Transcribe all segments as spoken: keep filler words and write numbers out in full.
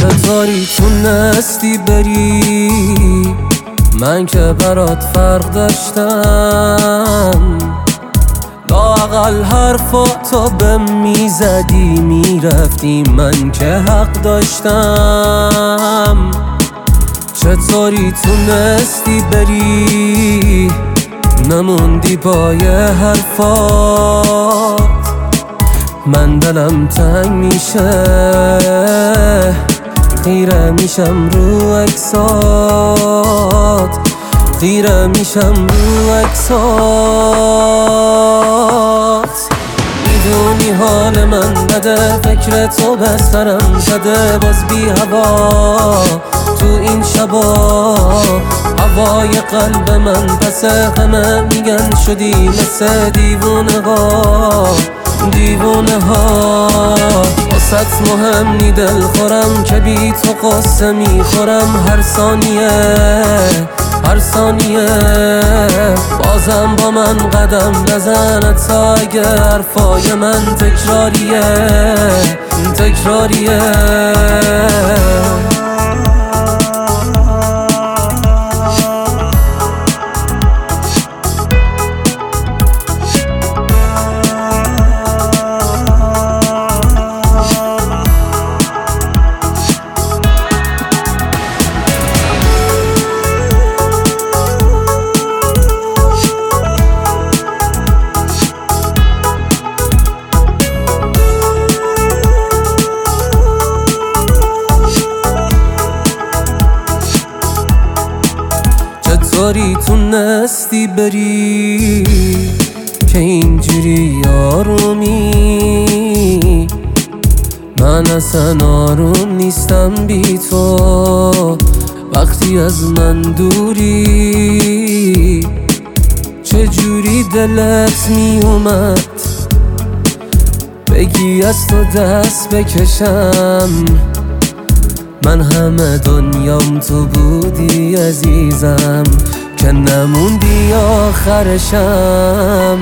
چطوری تونستی بری؟ من که برات فرق داشتم، لااقل حرفاتو به میزدی میرفتی، من که حق داشتم. چطوری تونستی بری؟ نموندی پای حرفات، من دلم تنگ میشه، خیره میشم رو عکسات، خیره میشم رو عکسات. میدونی حال من بده، فکر تو به سرم زده، باز بی هوا تو این شبا، هوای قلب من پس همه میگن شدی مثل دیوونه ها، دیوونه ها. واسط مهم نی دل خورم که بی تو قصه میخورم، هر ثانیه هر ثانیه بازم با من قدم بزن، تا اگه حرفای من تکراریه تکراریه. چطوری تونستی بری که اینجوری آرومی؟ من اصلا آروم نیستم بی تو، وقتی از من دوری. چجوری دلت می اومد بگی از تو دست بکشم؟ من همه دنیام تو بودی عزیزم، که نموندی آخرشم.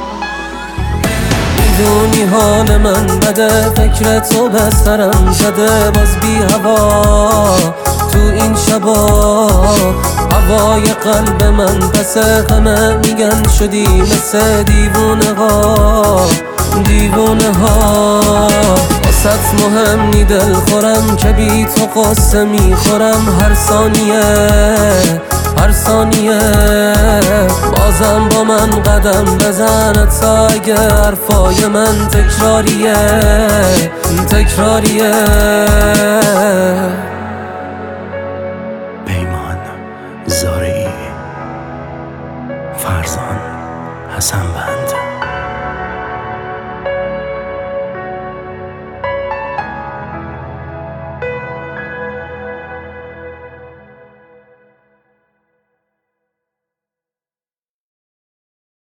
میدونی حال من بده، فکر تو به سرم زده، باز بی هوا تو این شبا، هوای قلب من پس همه میگن شدی مثل دیوونه ها، دیوونه ها. واسط مهم نی دل خورم که بی تو قصه میخورم، هر ثانیه هر ثانیه بازم با من قدم بزن، تا اگه حرفای من تکراریه تکراریه. پیمان زارعی، فرزان حسن